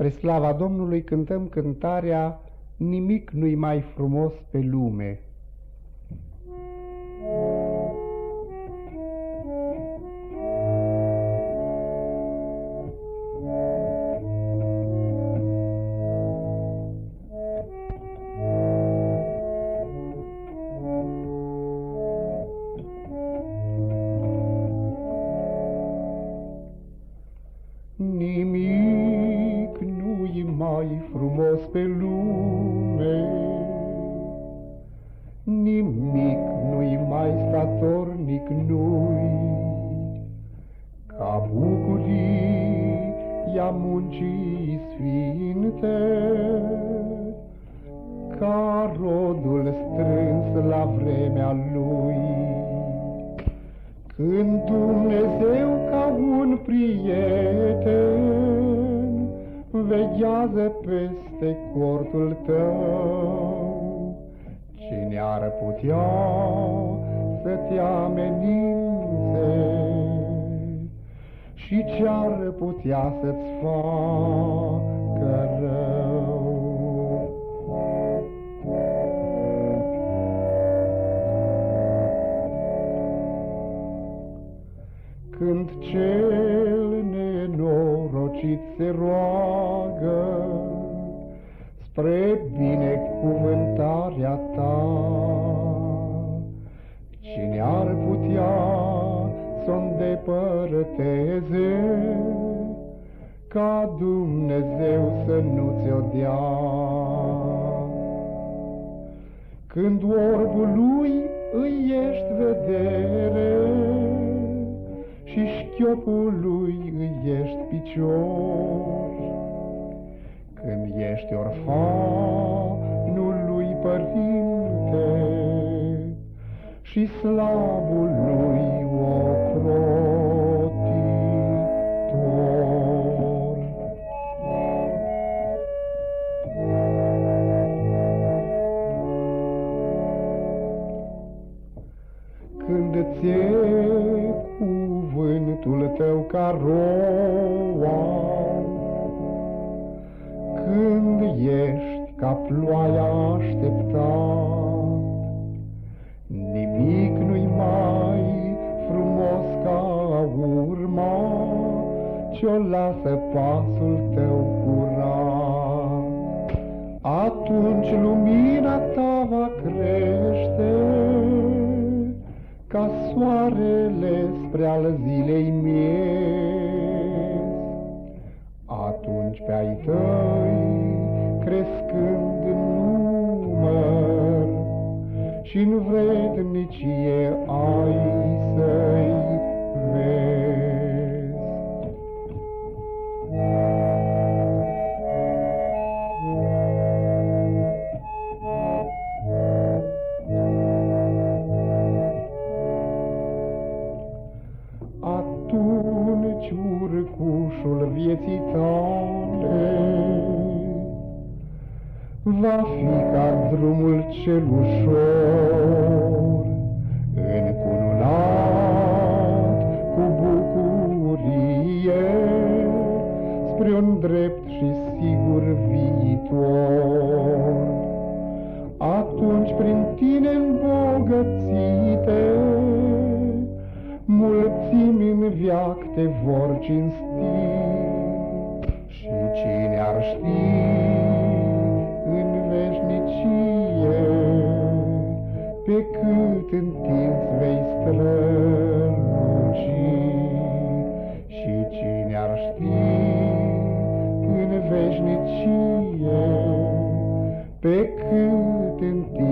Spre slava Domnului cântăm cântarea Nimic nu-i mai frumos pe lume. Nimic nu-i mai frumos pe lume, nimic nu-i mai statornic, nu-i ca bucuria muncii sfinte, ca rodul strâns la vremea lui. Când Dumnezeu ca un prieten veghează peste cortul tău, cine ar putea să te amenințe și ce-ar putea să-ți facă rău? Când cel nenorocit se roagă spre binecuvântarea ta, cine ar putea să-o îndepărteze ca Dumnezeu să nu ți-o dea? Când orbului îi ești vedere și șchiopului îi ești picior, când ești orfanul lui părinte și slabul lui ocrotitor. Când ți-e cuvântul tău ca roa, când ești ca ploaia așteptat, nimic nu-i mai frumos ca urma ce-o lasă pasul tău curat. Atunci lumina ta va crește ca soarele spre al zilei miez. Atunci pe ai tăi, crescând în număr și în vrednicie ai să-i vezi. Atunci urcușul vieții tale va fi ca drumul cel ușor, încununat cu bucurie spre un drept și sigur viitor. Atunci prin tine îmbogățite mulțimi în veac te vor cinsti, și cine ar ști în veșnicie pe cât întins vei străluci, și cine ar ști în veșnicie pe cât întins